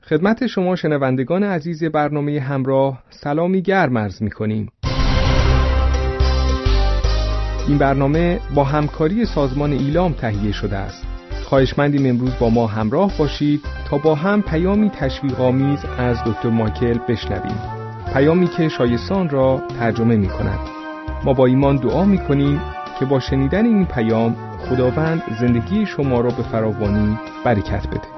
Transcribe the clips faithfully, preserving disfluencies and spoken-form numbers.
خدمت شما شنوندگان عزیز برنامه همراه سلامی گرم عرض می‌کنیم. این برنامه با همکاری سازمان ایلام تهیه شده است. خواهشمندیم امروز با ما همراه باشید تا با هم پیامی تشویق‌آمیز از دکتر مایکل بشنویم. پیامی که شایستان را ترجمه می‌کند. ما با ایمان دعا می‌کنیم که با شنیدن این پیام خداوند زندگی شما را به فراوانی برکت بده.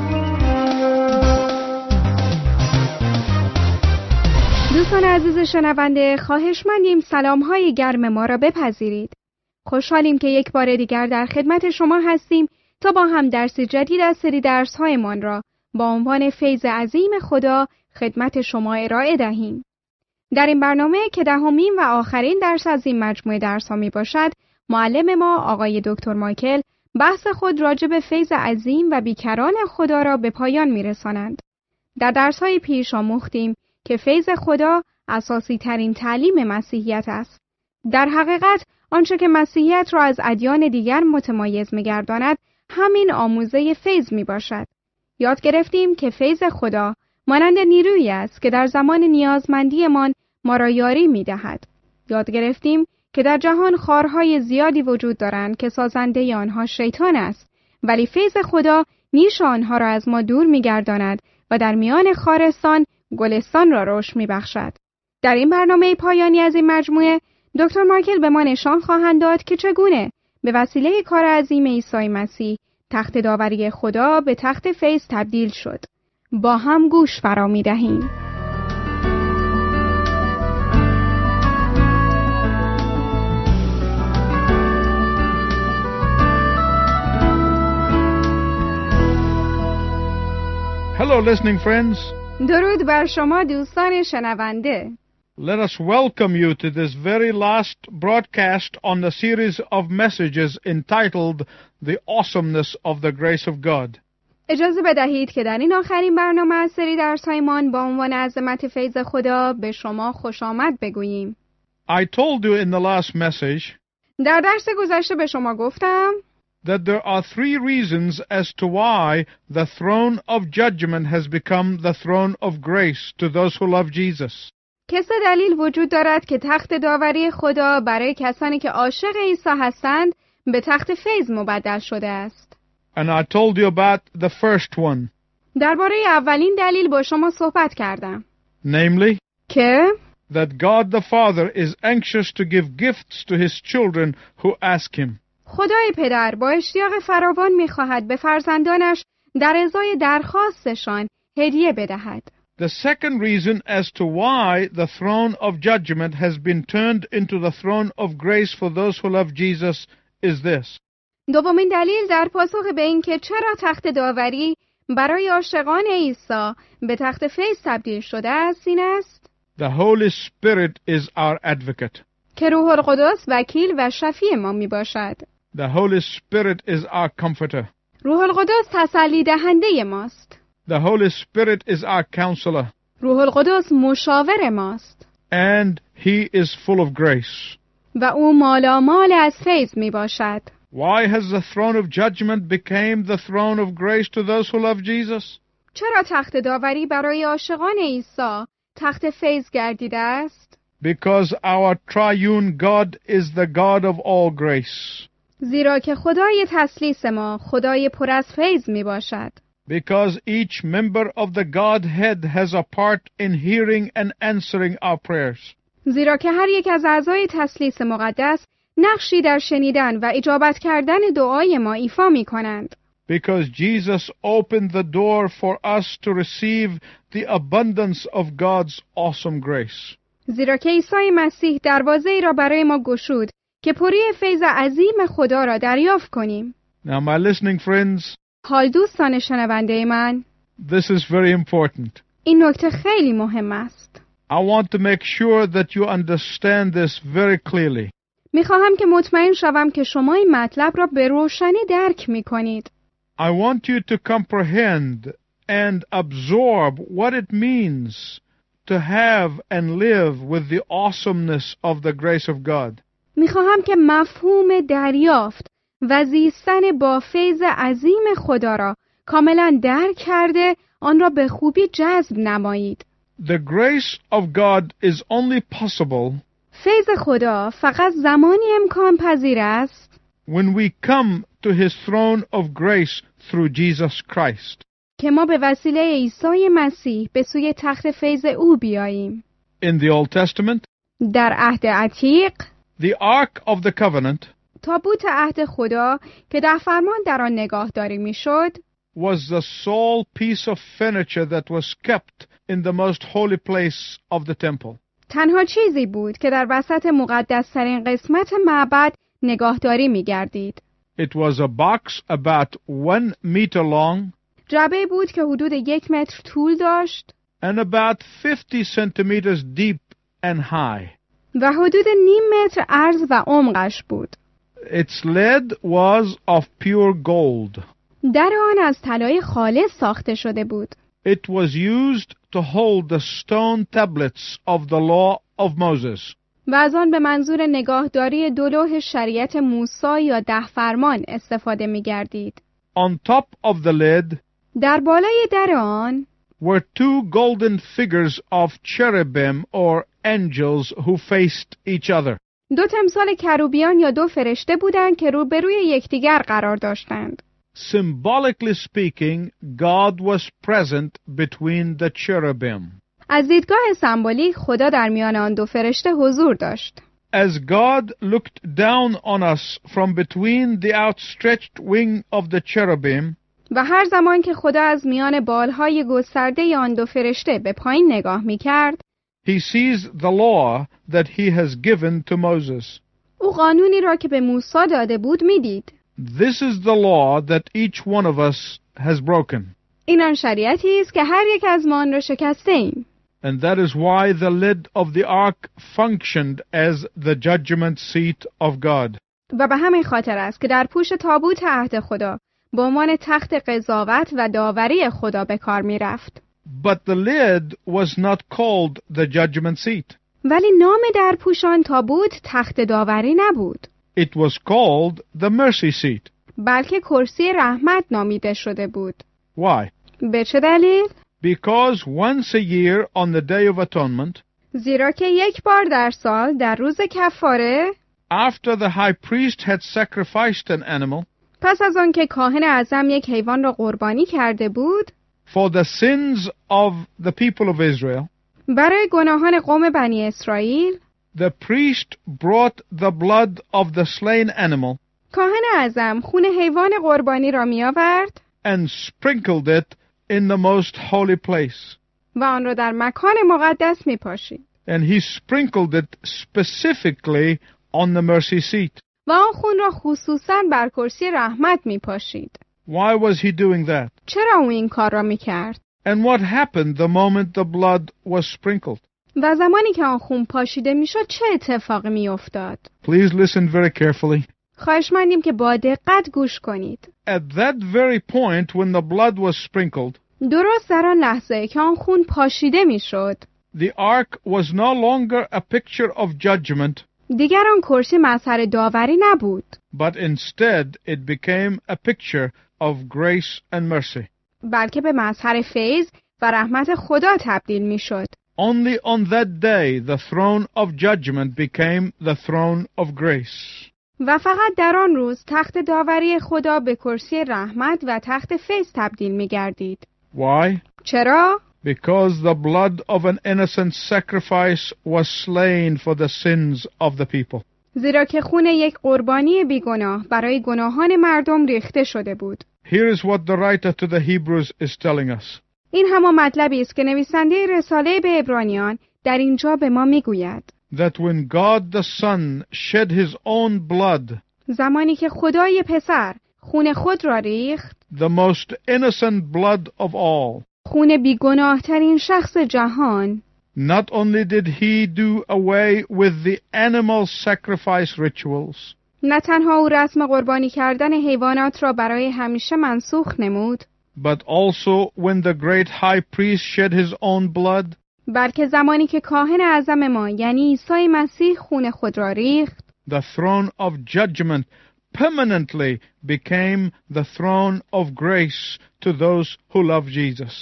دوستان عزیز شنونده، خواهشمندیم سلام‌های گرم ما را بپذیرید. خوشحالیم که یک بار دیگر در خدمت شما هستیم تا با هم درس جدید از سری درس‌هایمان را با عنوان فیض عظیم خدا خدمت شما ارائه دهیم. در این برنامه که دهمین و آخرین درس از این مجموعه درس‌ها میباشد، معلم ما آقای دکتر مایکل بحث خود راجع به فیض عظیم و بیکران خدا را به پایان میرسانند. در درس‌های پیش آموختیم که فیض خدا اساسی ترین تعلیم مسیحیت است. در حقیقت آنچه که مسیحیت را از ادیان دیگر متمایز می‌گرداند همین آموزه فیض میباشد. یاد گرفتیم که فیض خدا مانند نیرویی است که در زمان نیازمندیمان ما را یاری می‌دهد. یاد گرفتیم که در جهان خارهای زیادی وجود دارند که سازنده آنها شیطان است، ولی فیض خدا نیش آنها را از ما دور می‌گرداند و در میان خارستان گلستان را رشد می‌بخشد. در این برنامه پایانی از این مجموعه دکتر مایکل به ما نشان خواهند داد که چگونه به وسیله کار عظیم عیسی مسیح تخت داوری خدا به تخت فیض تبدیل شد. با هم گوش فرا می‌دهیم. Hello listening friends. درود بر شما دوستان شنونده. Let us welcome you to this very last broadcast on the series of messages entitled The Awesomeness of the Grace of God. اجازه بدهید که در این آخرین برنامه از سری درس‌هایمان با عنوان عظمت فیض خدا به شما خوش آمد بگوییم. I told you in the last message در درس گذشته به شما گفتم that there are three reasons as to why the throne of judgment has become the throne of grace to those who love Jesus. که سه دلیل وجود دارد که تخت داوری خدا برای کسانی که عاشق عیسی هستند به تخت فیض مبدل شده است. And I told you about the first one. درباره اولین دلیل با شما صحبت کردم. Namely, که that God the Father is anxious to give gifts to his children who ask him. خدای پدر با اشتیاق فراوان می‌خواهد به فرزندانش در ازای درخواستشان هدیه بدهد. The second reason as to why the throne of judgment has been turned into the throne of grace for those who love Jesus is this. دومین دلیل در پاسخ به این که چرا تخت داوری برای عاشقان عیسی به تخت فیض تبدیل شده است این است. The Holy Spirit is our advocate. که روح القدس وکیل و شفیع ما می باشد. The Holy Spirit is our comforter. روح القدس تسلی دهنده ماست. The Holy Spirit is our counselor. روح القدس مشاور ماست. And he is full of grace. و او مالامال از فیض می باشد. Why has the throne of judgment become the throne of grace to those who love Jesus? چرا تخت داوری برای عاشقان عیسی تخت فیض گردیده است؟ Because our triune God is the God of all grace. زیرا که خدای تثلیث ما خدای پر از فیض می باشد. Because each member of the Godhead has a part in hearing and answering our prayers. زیرا که هر یک از اعضای تثلیث مقدس نقشی در شنیدن و اجابت کردن دعای ما ایفا می کنند. Because Jesus opened the door for us to receive the abundance of God's awesome grace. زیرا که عیسی مسیح دروازه‌ای را برای ما گشود که پری فیض عظیم خدا را دریافت کنیم. Now my listening friends, حال دوستان شنونده من، this is very important. این نکته خیلی مهم است. I want to make sure that you understand this very clearly. میخواهم که مطمئن شوم که شما این مطلب را به روشنی درک میکنید. I want you to comprehend and absorb what it means to have and live with the awesomeness of the grace of God. میخواهم که مفهوم دریافت و زیستن با فیض عظیم خدا را کاملا درک کرده آن را به خوبی جذب نمایید. The grace of God is only possible فیض خدا فقط زمانی امکان پذیر است when we come to his throne of grace through Jesus Christ. که ما به وسیله عیسی مسیح به سوی تخت فیض او بیاییم. In the Old Testament, در عهد عتیق the Ark of the Covenant تابوت عهد خدا که در فرمان در آن نگاهداری میشد was the sole piece of furniture that was kept in the most holy place of the temple. تنها چیزی بود که در وسط مقدس‌ترین قسمت معبد نگاهداری می‌گردید. It was a box about one meter long جعبه بود که حدود یک متر طول داشت and about fifty centimeters deep and high. و حدود نیم متر عرض و عمقش بود. Its lid was of pure gold. در آن از طلای خالص ساخته شده بود. It was used to hold the stone tablets of the law of Moses. و از آن به منظور نگاهداری دو لوح شریعت موسی یا ده فرمان استفاده می‌گردید. On top of the lid در بالای در آن were two golden figures of cherubim or angels who faced each other. دو تمثال کروبیان یا دو فرشته بودند که روبروی یکدیگر قرار داشتند. Symbolically speaking, God was present between the cherubim. از دیدگاه سمبولیک خدا در میان آن دو فرشته حضور داشت. As God looked down on us from between the outstretched wing of the cherubim, و هر زمان که خدا از میان بالهای گسترده آن دو فرشته به پایین نگاه می‌کرد، he sees the law that he has given to Moses. او قانونی را که به موسی داده بود می‌دید. This is the law that each one of us has broken. این آن شریعتی است که هر یک از ما آن را شکسته ایم. And that is why the lid of the ark functioned as the judgment seat of God. و به همین خاطر است که در پوش تابوت عهد خدا به عنوان تخت قضاوت و داوری خدا به کار می رفت. But the lid was not called the judgment seat. ولی نام در پوشان تابوت تخت داوری نبود. It was called the mercy seat. بلکه کرسی رحمت نامیده شده بود. Why? به چه دلیل؟ Because once a year on the Day of Atonement, زیرا که یک بار در سال در روز کفاره، after the high priest had sacrificed an animal, پس از آن که کاهن اعظم یک حیوان را قربانی کرده بود، for the sins of the people of Israel, برای گناهان قوم بنی اسرائیل، the priest brought the blood of the slain animal کاهن اعظم خون حیوان قربانی را می آورد and sprinkled it in the most holy place. و آن را در مکان مقدس می پاشید. And he sprinkled it specifically on the mercy seat. و آن خون را خصوصاً بر کرسی رحمت می پاشید. Why was he doing that? چرا او این کار را می کرد؟ And what happened the moment the blood was sprinkled? و زمانی که آن خون پاشیده می شد چه اتفاقی می افتاد؟ Please listen very carefully. خواهشمندیم که با دقت گوش کنید. At that very point when the blood was sprinkled, درست در آن لحظه که آن خون پاشیده می شد، the ark was no longer a picture of judgment, دیگر آن کرسی مظهر داوری نبود، but instead it became a picture of grace and mercy. بلکه به مظهر فیض و رحمت خدا تبدیل می شد. Only on that day the throne of judgment became the throne of grace. و فقط در آن روز تخت داوری خدا به کرسی رحمت و تخت فیض تبدیل می گردید. Why? چرا؟ Because the blood of an innocent sacrifice was slain for the sins of the people. زیرا که خون یک قربانی بیگناه برای گناهان مردم ریخته شده بود. Here is what the writer to the Hebrews is telling us. این همان مطلبی است که نویسنده رساله به عبرانیان در اینجا به ما میگوید. That when God the Son shed his own blood, زمانی که خدای پسر خون خود را ریخت، the most innocent blood of all, خون بیگناه ترین شخص جهان، not only did he do away with the animal sacrifice rituals, نه تنها او رسم قربانی کردن حیوانات را برای همیشه منسوخ نمود، but also when the great high priest shed his own blood, بلکه زمانی که کاهن اعظم ما یعنی عیسی مسیح خون خود را ریخت، the throne of judgment permanently became the throne of grace to those who love Jesus.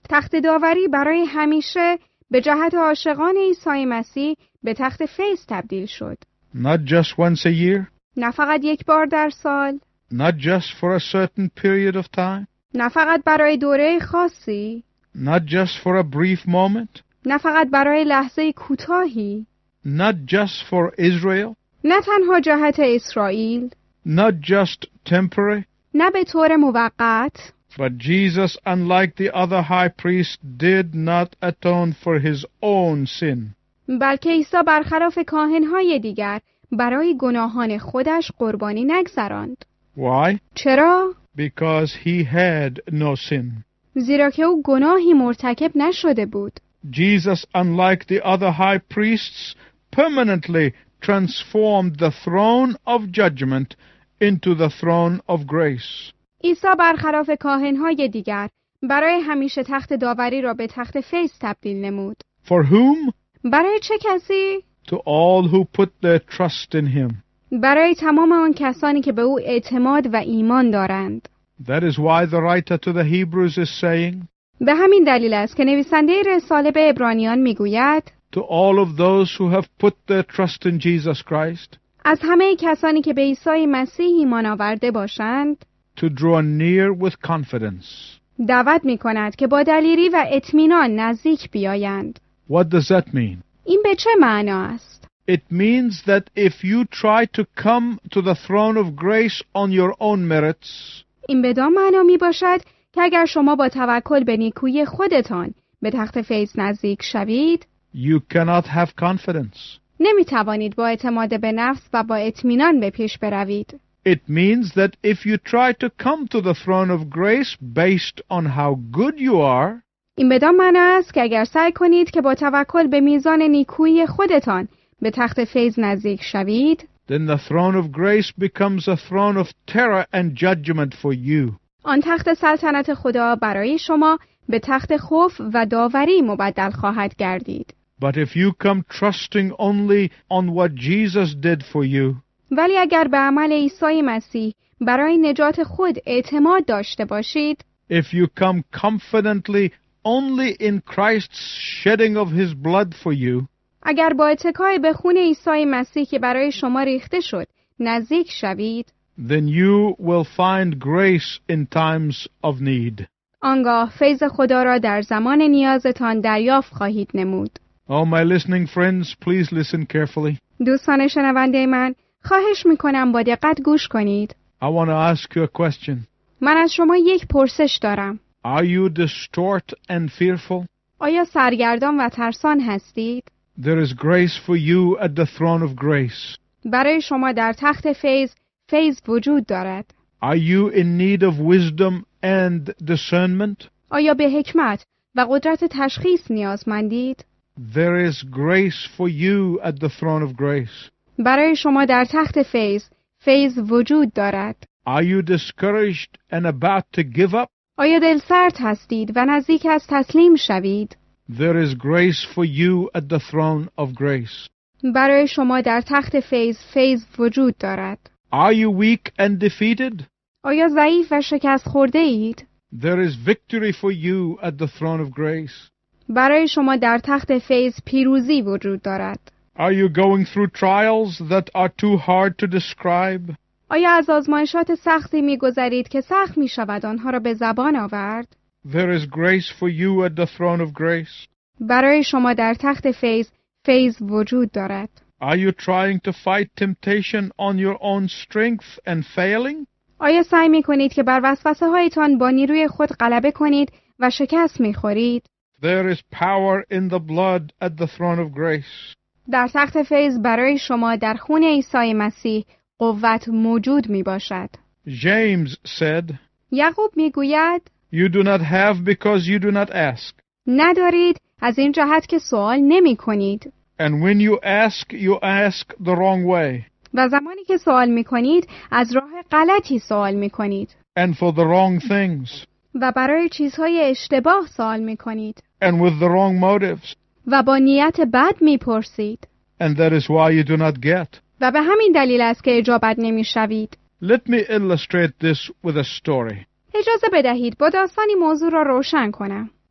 تخت داوری برای همیشه به جهت عاشقان عیسی مسیح به تخت فیض تبدیل شد. Not just once a year, نه فقط یک بار در سال، not just for a certain period of time, نه فقط برای دوره خاصی، not just for a brief moment, نه فقط برای لحظه کوتاهی، not just for Israel, نه تنها جهت اسرائیل، not just temporary, نه به طور موقت، but Jesus, unlike the other high priests, did not atone for his own sin. بلکه عیسی برخلاف کاهنهای دیگر برای گناهان خودش قربانی نگذراند. Why? چرا؟ Because he had no sin. زیرا که او گناهی مرتکب نشده بود. Jesus, unlike the other high priests, permanently transformed the throne of judgment into the throne of grace. عیسی برخلاف کاهنهای دیگر برای همیشه تخت داوری را به تخت فیض تبدیل نمود. For whom? برای چه کسی؟ To all who put their trust in him. برای تمام آن کسانی که به او اعتماد و ایمان دارند. That is why the writer to the Hebrews is saying, به همین دلیل است که نویسنده رساله به عبرانیان میگوید to all of those who have put their trust in Jesus Christ, از همه کسانی که به عیسی مسیح ایمان آورده باشند to draw near with confidence. دعوت می‌کند که با دلیری و اطمینان نزدیک بیایند. What does that mean? این به چه معنا است؟ It means that if you try to come to the throne of grace on your own merits, این بدان معنا می باشد که اگر شما با توکل به نیکویی خودتان به تخت فیض نزدیک شوید، you cannot have confidence. نمی توانید با اعتماد به نفس و با اطمینان به پیش بروید. It means that if you try to come to the throne of grace based on how good you are, این بدان معنا است که اگر سعی کنید که با توکل به میزان نیکویی خودتان به تخت فیض نزدیک شوید، then the throne of grace becomes a throne of terror and judgment for you. آن تخت سلطنت خدا برای شما به تخت خوف و داوری مبدل خواهد گردید. But if you come trusting only on what Jesus did for you, ولی اگر به عمل عیسی مسیح برای نجات خود اعتماد داشته باشید، if you come confidently only in Christ's shedding of his blood for you, اگر با اتکای به خون عیسی مسیح که برای شما ریخته شد نزدیک شوید، then you will find grace in times of need. آنگاه فیض خدا را در زمان نیازتان دریافت خواهید نمود. Oh, my listening friends, please listen carefully. دوستان شنونده من، خواهش میکنم با دقت گوش کنید. I want to ask you a question. من از شما یک پرسش دارم. Are you distraught and fearful? آیا سرگردان و ترسان هستید؟ There is grace for you at the throne of grace. برای شما در تخت فیض فیض وجود دارد. Are you in need of wisdom and discernment? آیا به حکمت و قدرت تشخیص نیازمندید؟ There is grace for you at the throne of grace. برای شما در تخت فیض فیض وجود دارد. Are you discouraged and about to give up? آیا دلسرد هستید و نزدیک است تسلیم شوید؟ There is grace for you at the throne of grace. برای شما در تخت فیض فیض وجود دارد. Are you weak and defeated? آیا ضعیف و شکست خورده اید؟ There is victory for you at the throne of grace. برای شما در تخت فیض پیروزی وجود دارد. Are you going through trials that are too hard to describe? آیا از آزمایشات سختی می‌گذرید که سخت می‌شود آنها را به زبان آورد؟ There is grace for you at the throne of grace. برای شما در تخت فیض فیض وجود دارد. Are you trying to fight temptation on your own strength and failing? آیا سعی می‌کنید که بر وسوسه هایتان با نیروی خود غلبه کنید و شکست می‌خورید؟ There is power in the blood at the throne of grace. در تخت فیض برای شما در خون عیسی مسیح قوت موجود میباشد. James said, یعقوب میگوید You do not have because you do not ask. ندارید از این جهت که سوال نمی کنید. And when you ask, you ask the wrong way. و زمانی که سوال می کنید از راه غلطی سوال می کنید. And for the wrong things. و برای چیزهای اشتباه سوال می کنید. And with the wrong motives. و با نیت بد می پرسید. And that is why you do not get. و به همین دلیل است که اجابت نمی شوید. Let me illustrate this with a story. اجازه بدهید با داستانی موضوع را روشن کنم.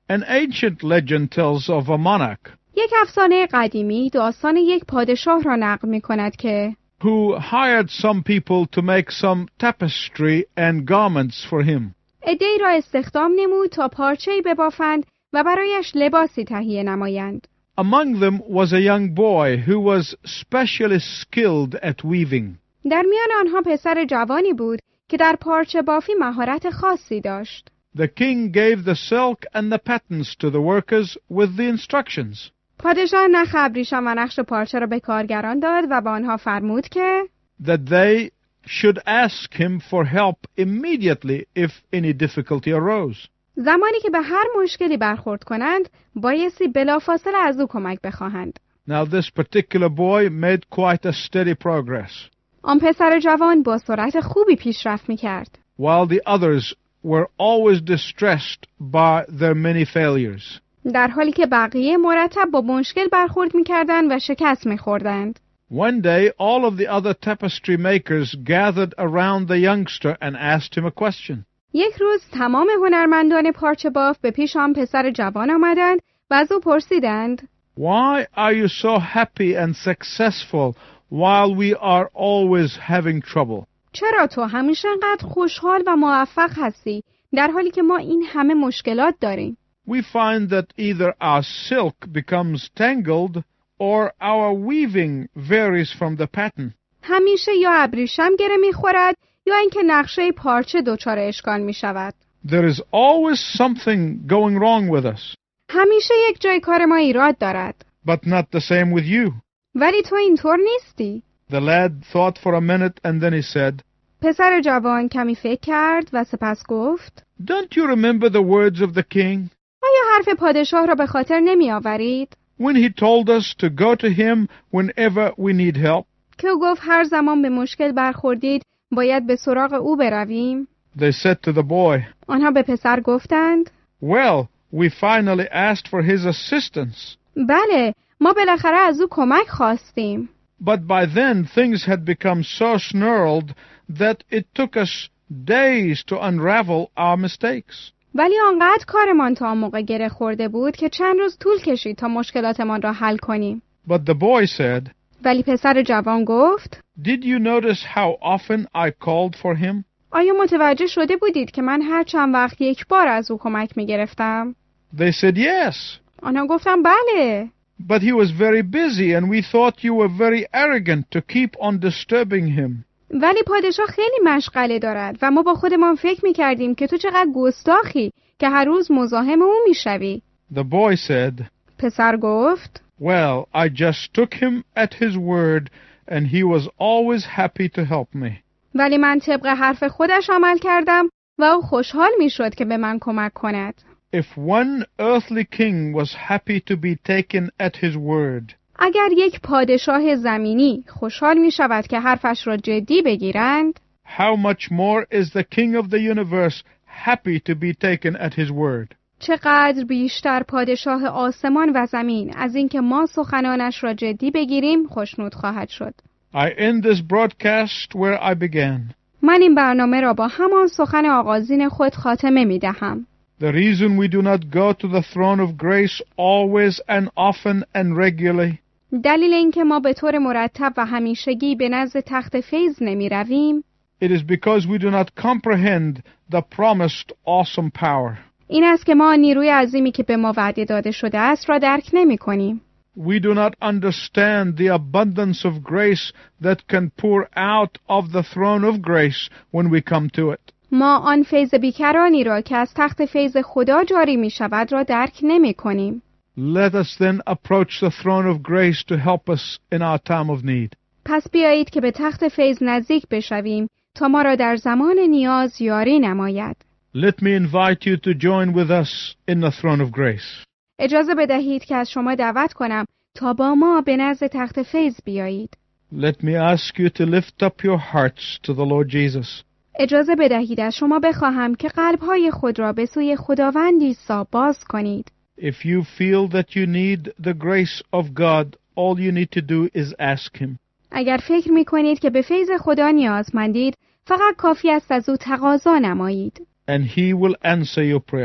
An ancient legend tells of a monarch یک افسانه قدیمی داستان یک پادشاه را نقل می‌کند که who hired some people to make some tapestry and garments for him. عده‌ای را استخدام نمود تا پارچه‌ای ببافند و برایش لباسی تهیه نمایند. Among them was a young boy who was specially skilled at weaving. در میان آنها پسر جوانی بود که در پارچه بافی مهارت خاصی داشت. The king gave the silk and the patterns to the workers with the instructions. پادشاه نخ ابریشم و نقش پارچه را به کارگران داد و به آنها فرمود که that they should ask him for help immediately if any difficulty arose. زمانی که به هر مشکلی برخورد کنند بایستی بلافاصله از او کمک بخواهند. Now this particular boy made quite a steady progress, آن پسر جوان با سرعت خوبی پیشرفت می‌کرد. while the others were always distressed by their many failures. در حالی که بقیه مرتب با مشکل برخورد می‌کردند و شکست می‌خوردند. One day all of the other tapestry makers gathered around the youngster and asked him a question. یک روز تمام هنرمندان پارچه باف به پیش آن پسر جوان آمدند و از او پرسیدند Why are you so happy and successful while we are always having trouble? چرا تو همیشه انقدر خوشحال و موفق هستی در حالی که ما این همه مشکلات داریم؟ We find that either our silk becomes tangled or our weaving varies from the pattern. همیشه یا ابریشم گره میخورد یا اینکه نقشه پارچه دچار اشکال میشود. There is always something going wrong with us, همیشه یک جای کار ما ایراد دارد. but not the same with you. ولی تو اینطور نیستی. The lad thought for a minute and then he said, پسر جوان کمی فکر کرد و سپس گفت Don't you remember the words of the king آیا حرف پادشاه را به خاطر نمی آورید؟ when he told us to go to him whenever we need help? که او گفت هر زمان به مشکل برخوردید باید به سراغ او برویم. They said to the boy, آنها به پسر گفتند Well, we finally asked for his assistance. بله ما بالاخره از او کمک خواستیم. But by then things had become so snarled that it took us days to unravel our mistakes. ولی آنقدر کارمان تا آن موقع گره خورده بود که چند روز طول کشید تا مشکلاتمان را حل کنیم. But the boy said, ولی پسر جوان گفت Did you notice how often I called for him? آیا متوجه شده بودید که من هر چند وقت یک بار از او کمک می گرفتم؟ They said yes. آنها گفتم بله. But he was very busy and we thought you were very arrogant to keep on disturbing him. ولی پادشاه خیلی مشغله دارد و ما با خودمان فکر می کردیم که تو چقدر گستاخی که هر روز مزاحم او می شوی. The boy said, پسر گفت Well, I just took him at his word and he was always happy to help me. ولی من طبق حرف خودش عمل کردم و او خوشحال می شد که به من کمک کند. If one earthly king was happy to be taken at his word, اگر یک پادشاه زمینی خوشحال می شود که حرفش را جدی بگیرند، how much more is the king of the universe happy to be taken at his word? چقدر بیشتر پادشاه آسمان و زمین از اینکه ما سخنانش را جدی بگیریم خوشنود خواهد شد. I end this broadcast where I began. من این برنامه را با همان سخن آغازین خود خاتمه می دهم. The reason we do not go to the throne of grace always and often and regularly دلیل اینکه ما به طور مرتب و همیشگی به نزد تخت فیض نمی رویم it is because we do not comprehend the promised awesome power. این است که ما نیروی عظیمی که به ما وعده داده شده است را درک نمی کنیم. We do not understand the abundance of grace that can pour out of the throne of grace when we come to it. ما آن فیض بیکرانی را که از تخت فیض خدا جاری می شود را درک نمی کنیم. Let us then approach the throne of grace to help us in our time of need. پس بیایید که به تخت فیض نزدیک بشویم تا ما را در زمان نیاز یاری نماید. Let me invite you to join with us in the throne of grace. اجازه بدهید که از شما دعوت کنم تا با ما به نزد تخت فیض بیایید. Let me ask you to lift up your hearts to the Lord Jesus. اجازه بدهید از شما بخواهم که قلب‌های خود را به سوی خداوند عیسی باز کنید. If you feel that you need the grace of God, all you need to do is ask him. اگر فکر می‌کنید که به فیض خدا نیازمندید، فقط کافی است از او تقاضا نمایید. And he will answer your prayer.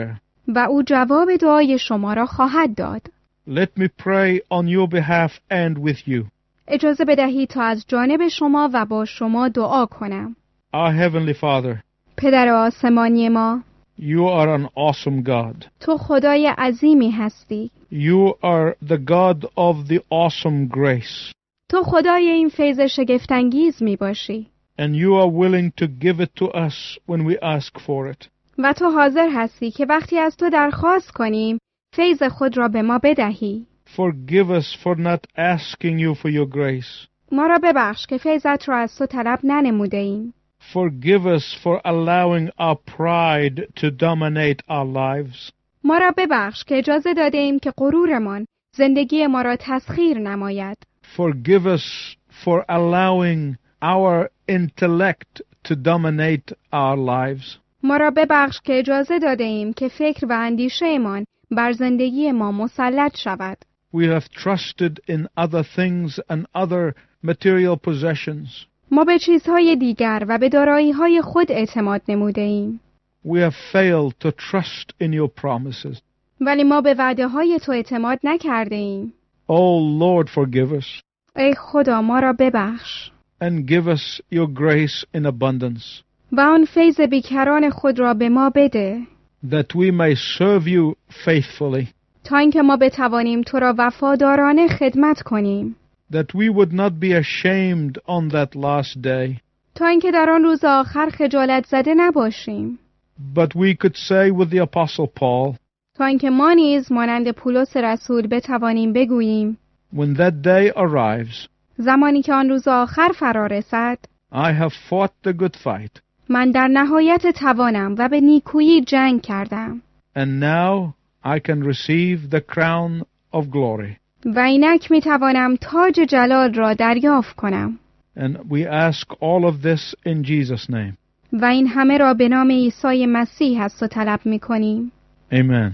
و او جواب دعای شما را خواهد داد. Let me pray on your behalf and with you. اجازه بدهید تا از جانب شما و با شما دعا کنم. Our Heavenly Father, پدر آسمانی ما، you are an awesome God. تو خدای عظیمی هستی. You are the God of the awesome grace. تو خدای این فیض شگفت‌انگیز می باشی. And you are willing to give it to us when we ask for it. و تو حاضر هستی که وقتی از تو درخواست کنیم فیض خود را به ما بدهی. Forgive us for not asking you for your grace. ما را ببخش که فیضت را از تو طلب ننموده ایم. Forgive us for allowing our pride to dominate our lives. ما را bebخش که اجازه داده ایم که غرورمان زندگی ما را تسخیر نماید. Forgive us for allowing our intellect to dominate our lives. ما را ببخش که اجازه داده ایم که فکر و اندیشه‌مان بر زندگی ما مسلط شود. We have trusted in other things and other material possessions. ما به چیزهای دیگر و به دارایی‌های خود اعتماد نموده ایم. We have failed to trust in your promises. ولی ما به وعده‌های تو اعتماد نکرده ایم. Oh Lord, forgive us. ای خدا ما را ببخش. And give us your grace in abundance. و آن فیض بیکران خود را به ما بده. That we may serve you faithfully. تا اینکه ما بتوانیم تو را وفادارانه خدمت کنیم. That we would not be ashamed on that last day. تا اینکه در آن روز آخر خجالت زده نباشیم. But we could say with the Apostle Paul. تا اینکه ما نیز مانند پولس رسول بتوانیم بگوییم. When that day arrives. زمانی که آن روز آخر فرا رسد. I have fought the good fight. من در نهایت توانم و به نیکویی جنگ کردم. And now I can receive the crown of glory. و اینک می توانم تاج جلال را دریافت کنم. And we ask all of this in Jesus' name. و این همه را به نام عیسی مسیح است و طلب می کنیم. Amen.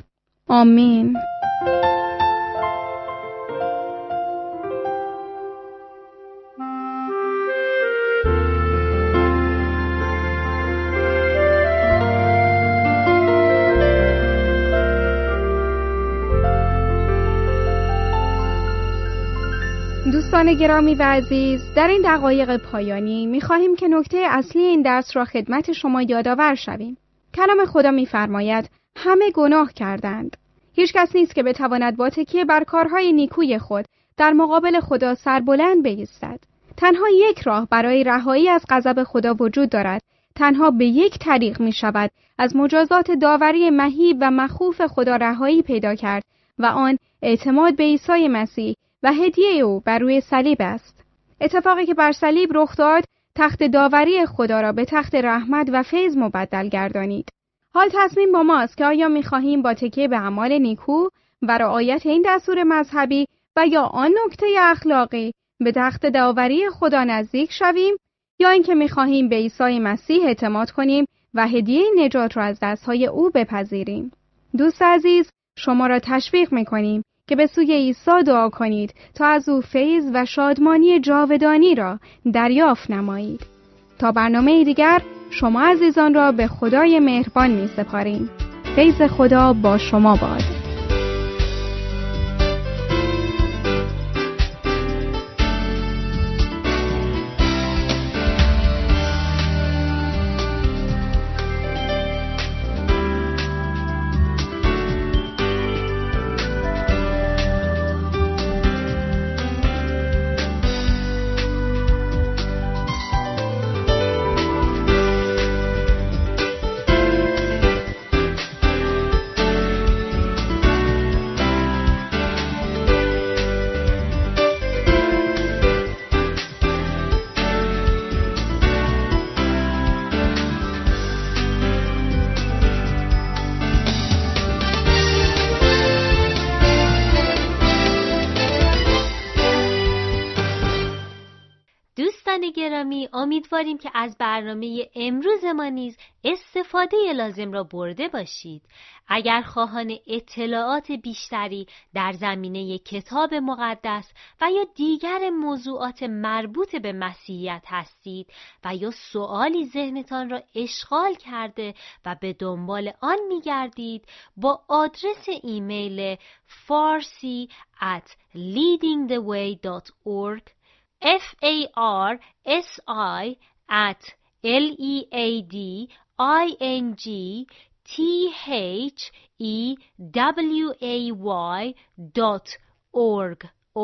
آمین. دوستان گرامی و عزیز، در این دقایق پایانی می‌خواهیم که نکته اصلی این درس را خدمت شما یادآور شویم. کلام خدا می‌فرماید همه گناه کردند. هیچ کس نیست که بتواند با تکیه بر کارهای نیکوی خود در مقابل خدا سربلند بایستد. تنها یک راه برای رهایی از غضب خدا وجود دارد. تنها به یک طریق می‌شود از مجازات داوری مهیب و مخوف خدا رهایی پیدا کرد و آن اعتماد به عیسی مسیح و هدیه او بر روی صلیب است. اتفاقی که بر صلیب رخ داد، تخت داوری خدا را به تخت رحمت و فیض مبدل گردانید. حال تصمیم با ماست که آیا می‌خواهیم با تکیه به اعمال نیکو و رعایت این دستور مذهبی و یا آن نکته اخلاقی به تخت داوری خدا نزدیک شویم، یا اینکه می‌خواهیم به عیسی مسیح اعتماد کنیم و هدیه نجات را از دست‌های او بپذیریم. دوست عزیز، شما را تشویق می‌کنیم که به سوی عیسی دعا کنید تا از او فیض و شادمانی جاودانی را دریافت نمایید. تا برنامه دیگر شما عزیزان را به خدای مهربان می سپاریم. فیض خدا با شما باد. گرامی، امیدواریم که از برنامه امروز ما نیز استفاده لازم را برده باشید. اگر خواهان اطلاعات بیشتری در زمینه کتاب مقدس و یا دیگر موضوعات مربوط به مسیحیت هستید و یا سوالی ذهنتان را اشغال کرده و به دنبال آن می‌گردید، با آدرس ایمیل farsi at leading the way dot org f a r s i at l e a d i n g t h e w a y dot org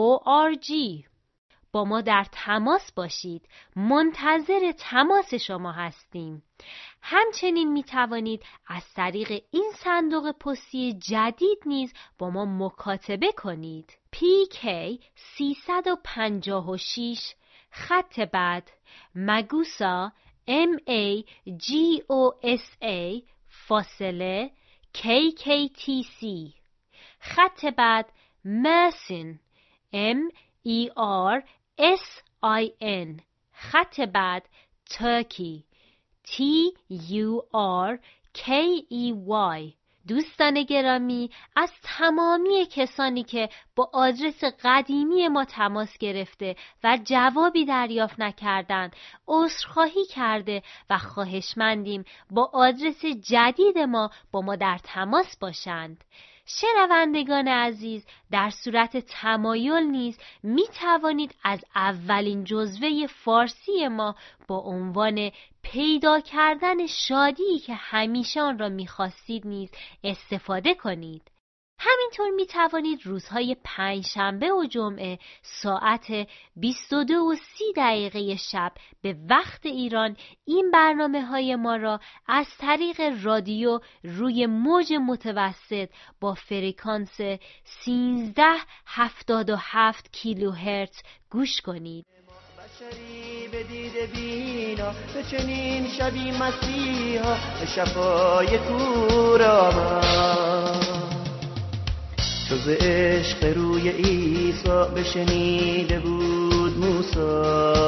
با ما در تماس باشید. منتظر تماس شما هستیم. همچنین می توانید از طریق این صندوق پستی جدید نیز با ما مکاتبه کنید. پی کی سیصد و پنجاه و شش خط بعد مگوسا ام ای جی او اس ای فاصله کی کی تی سی خط بعد مرسین ام ای آر اس آی ان خط بعد ترکی تی یو آر کی ای وای. دوستان گرامی، از تمامی کسانی که با آدرس قدیمی ما تماس گرفته و جوابی دریافت نکردند عذرخواهی کرده و خواهشمندیم با آدرس جدید ما با ما در تماس باشند. شنوندگان عزیز، در صورت تمایل نیز می توانید از اولین جزوه فارسی ما با عنوان پیدا کردن شادی که همیشه آن را می خواستید نیز استفاده کنید. همینطور می توانید روزهای پنجشنبه و جمعه ساعت بیست و دو و سی دقیقه شب به وقت ایران این برنامه های ما را از طریق رادیو روی موج متوسط با فرکانس سیزده هفتاد و هفت کیلوهرتز گوش کنید. بشری به دید بینا به چنین شبی مسیحا به شفای کور آمد، چو ز عشق روی عیسی بشنیده بود موسی،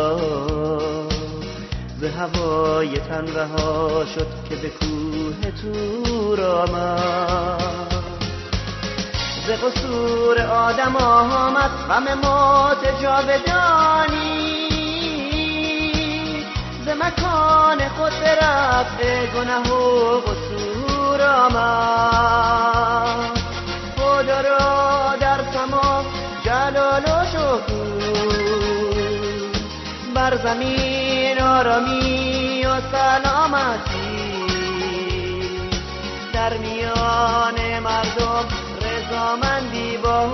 ز هوای تن رها شد که به کوه طور آمد، ز قصور آدم آمد غم موت جاودانی، ز مکان خود به رفع گناه و قصور آمد، خدا را در سما جلال و شکوه، بر زمین آرامی و سلامتی، در میان مردم رضامندی با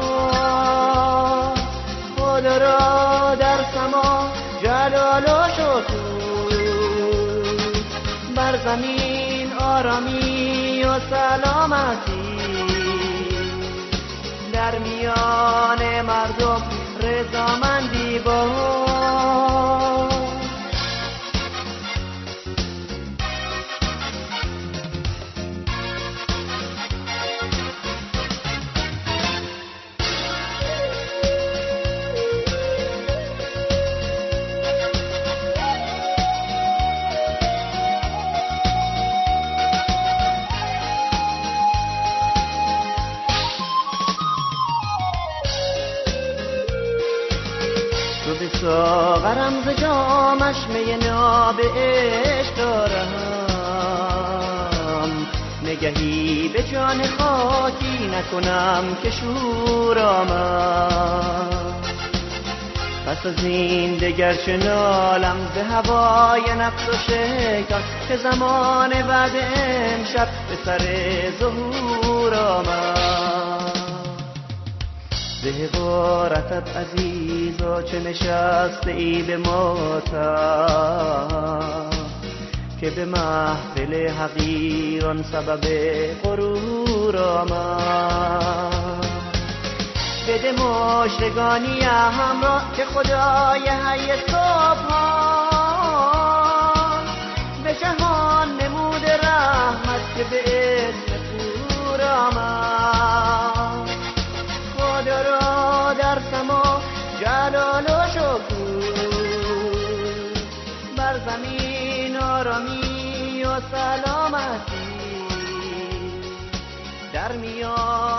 خدا را در سما جلال و شکوه، بر زمین آرامی و سلامتی، در میان مردم رضامندی با. ساغرم ز جامش می ناب عشق دارم، نگهی به جان خاکی نکنم که شور آمد، پس از این دگر چه نالم ز هوای نفس و شیطان، که زمان بعد امشب به سر ظهور آمد. به غارتت عزیزا چه نشسته ای به ماتم، که به محفل حقیران سبب غرور آمد. بده مشرگانی همراه که خدای حی صبحان، به جهان نمود رحمت که به اسم پور آمد، خدا را در سما جلال و شکوه، و سلامتی در میان